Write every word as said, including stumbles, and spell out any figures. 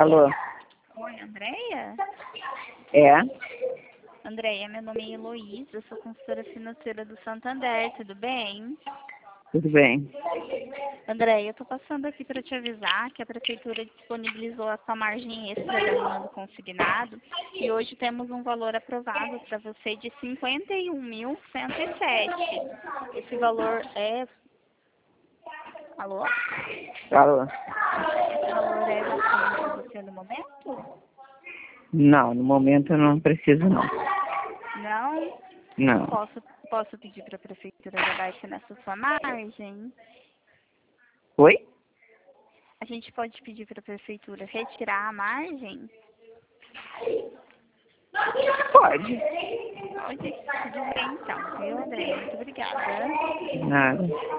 Alô? Oi, Andréia? É? Andréia, meu nome é Heloísa, eu sou consultora financeira do Santander, tudo bem? Tudo bem. Andréia, eu tô passando aqui para te avisar que a Prefeitura disponibilizou a sua margem extra da linha do consignado e hoje temos um valor aprovado para você de cinquenta e um mil cento e sete. Esse valor é... Alô? Alô? Esse valor é bastante para você no momento? Não, no momento eu não preciso não. Não? Não. Posso, posso pedir para a Prefeitura dar baixa nessa sua margem? Oi? A gente pode pedir para a Prefeitura retirar a margem? Pode. Pode? Tudo bem então, viu, André? Muito obrigada. Nada.